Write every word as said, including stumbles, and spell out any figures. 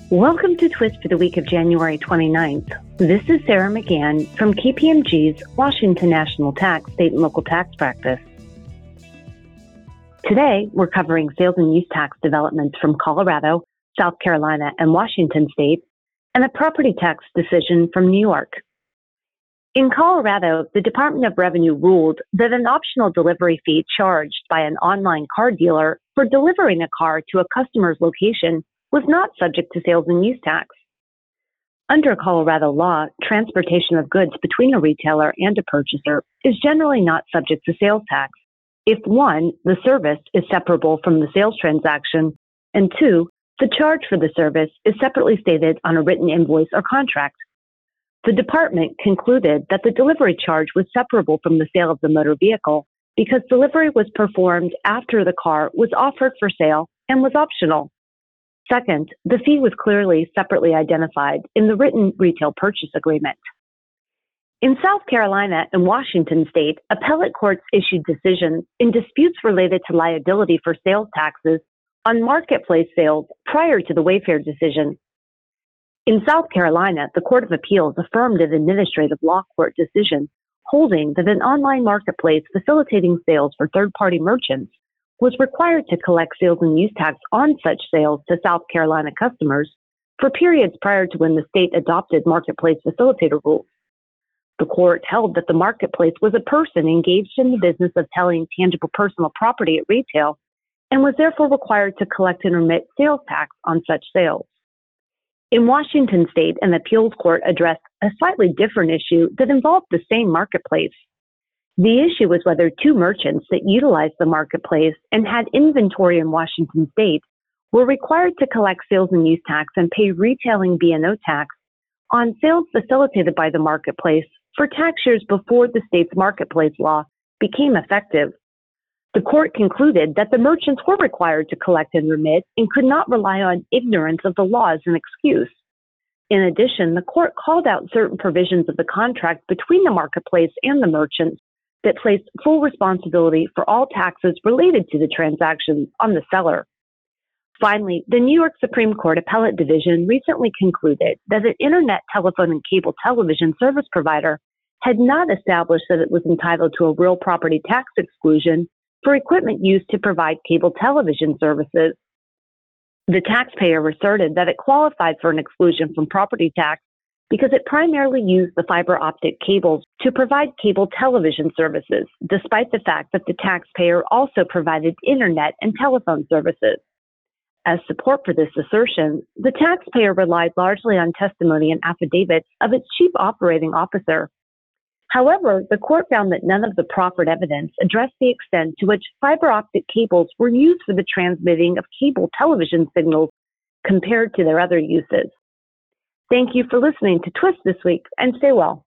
Welcome to Twist for the week of January twenty-ninth. This is Sarah McGann from K P M G's Washington National Tax State and Local Tax Practice. Today, we're covering sales and use tax developments from Colorado, South Carolina, and Washington State, and a property tax decision from New York. In Colorado, the Department of Revenue ruled that an optional delivery fee charged by an online car dealer for delivering a car to a customer's location was not subject to sales and use tax. Under Colorado law, transportation of goods between a retailer and a purchaser is generally not subject to sales tax if one, the service is separable from the sales transaction, and two, the charge for the service is separately stated on a written invoice or contract. The department concluded that the delivery charge was separable from the sale of the motor vehicle because delivery was performed after the car was offered for sale and was optional. Second, the fee was clearly separately identified in the written retail purchase agreement. In South Carolina and Washington State, appellate courts issued decisions in disputes related to liability for sales taxes on marketplace sales prior to the Wayfair decision. In South Carolina, the Court of Appeals affirmed an administrative law court decision holding that an online marketplace facilitating sales for third-party merchants was required to collect sales and use tax on such sales to South Carolina customers for periods prior to when the state adopted marketplace facilitator rules. The court held that the marketplace was a person engaged in the business of selling tangible personal property at retail and was therefore required to collect and remit sales tax on such sales. In Washington State, an appeals court addressed a slightly different issue that involved the same marketplace. The issue was whether two merchants that utilized the marketplace and had inventory in Washington State were required to collect sales and use tax and pay retailing B and O tax on sales facilitated by the marketplace for tax years before the state's marketplace law became effective. The court concluded that the merchants were required to collect and remit and could not rely on ignorance of the law as an excuse. In addition, the court called out certain provisions of the contract between the marketplace and the merchants that placed full responsibility for all taxes related to the transactions on the seller. Finally, the New York Supreme Court Appellate Division recently concluded that an internet telephone and cable television service provider had not established that it was entitled to a real property tax exclusion for equipment used to provide cable television services. The taxpayer asserted that it qualified for an exclusion from property tax because it primarily used the fiber optic cables to provide cable television services, despite the fact that the taxpayer also provided internet and telephone services. As support for this assertion, the taxpayer relied largely on testimony and affidavits of its chief operating officer. However, the court found that none of the proffered evidence addressed the extent to which fiber optic cables were used for the transmitting of cable television signals compared to their other uses. Thank you for listening to Twist this week, and stay well.